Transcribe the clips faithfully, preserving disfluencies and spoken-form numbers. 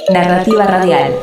Narrativa Radial.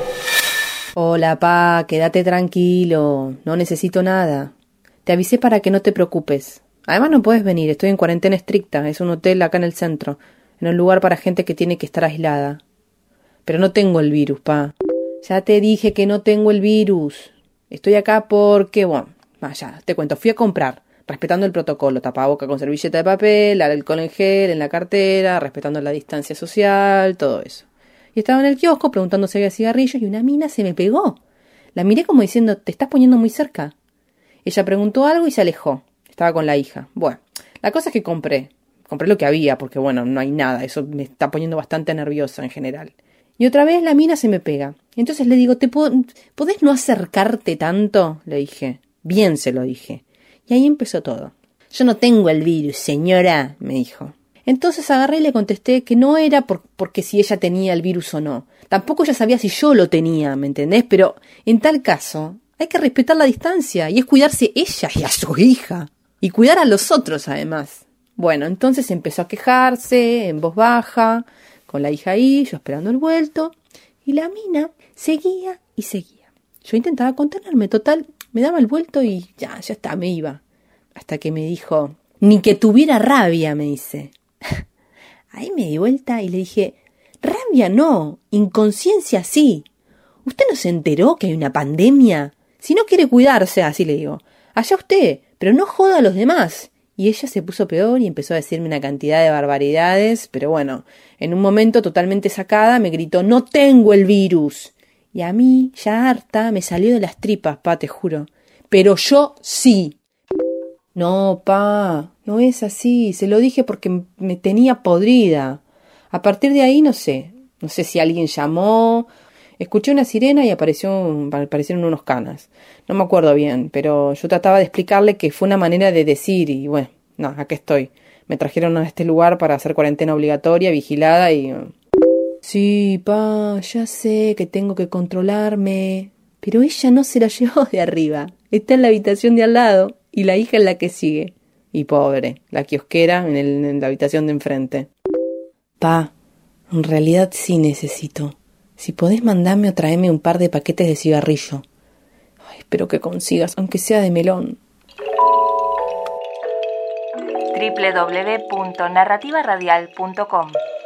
Hola, pa, quédate tranquilo, no necesito nada. Te avisé para que no te preocupes. Además no puedes venir, estoy en cuarentena estricta, es un hotel acá en el centro, en un lugar para gente que tiene que estar aislada. Pero no tengo el virus, pa. Ya te dije que no tengo el virus. Estoy acá porque, bueno, vaya, te cuento, fui a comprar, respetando el protocolo, tapaboca con servilleta de papel, alcohol en gel en la cartera, respetando la distancia social, todo eso. Y estaba en el kiosco preguntando si había cigarrillos y una mina se me pegó. La miré como diciendo, te estás poniendo muy cerca. Ella preguntó algo y se alejó. Estaba con la hija. Bueno, la cosa es que compré. Compré lo que había porque, bueno, no hay nada. Eso me está poniendo bastante nerviosa en general. Y otra vez la mina se me pega. Entonces le digo, ¿te puedo, ¿podés no acercarte tanto? Le dije. Bien se lo dije. Y ahí empezó todo. Yo no tengo el virus, señora, me dijo. Entonces agarré y le contesté que no era por, porque si ella tenía el virus o no. Tampoco ella sabía si yo lo tenía, ¿me entendés? Pero en tal caso hay que respetar la distancia y es cuidarse ella y a su hija. Y cuidar a los otros, además. Bueno, entonces empezó a quejarse en voz baja, con la hija ahí, yo esperando el vuelto. Y la mina seguía y seguía. Yo intentaba contenerme, total, me daba el vuelto y ya, ya está, me iba. Hasta que me dijo, ni que tuviera rabia, me dice. Ahí me di vuelta y le dije, rabia no, inconsciencia sí. ¿Usted no se enteró que hay una pandemia? Si no quiere cuidarse, así le digo, allá usted, pero no joda a los demás. Y ella se puso peor y empezó a decirme una cantidad de barbaridades, pero bueno, en un momento totalmente sacada me gritó, no tengo el virus. Y a mí, ya harta, me salió de las tripas, pa, te juro. Pero yo sí. No, pa, no es así, se lo dije porque me tenía podrida. A partir de ahí no sé, no sé si alguien llamó, escuché una sirena y apareció, aparecieron unos canas. No me acuerdo bien, pero yo trataba de explicarle que fue una manera de decir y bueno, no, acá estoy. Me trajeron a este lugar para hacer cuarentena obligatoria, vigilada y... Sí, pa, ya sé que tengo que controlarme, pero ella no se la llevó de arriba, está en la habitación de al lado. Y la hija es la que sigue. Y pobre, la kiosquera en, el, en la habitación de enfrente. Pa, en realidad sí necesito. Si podés mandarme o traerme un par de paquetes de cigarrillo. Ay, espero que consigas, aunque sea de melón. doble u doble u doble u punto narrativa radial punto com